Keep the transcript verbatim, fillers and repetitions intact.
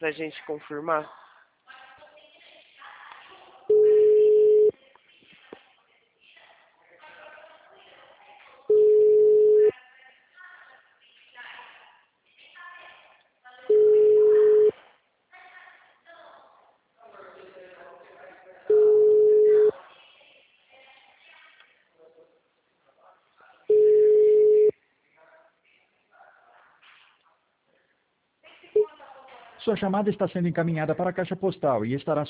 pra gente confirmar? Sua chamada está sendo encaminhada para a caixa postal e estará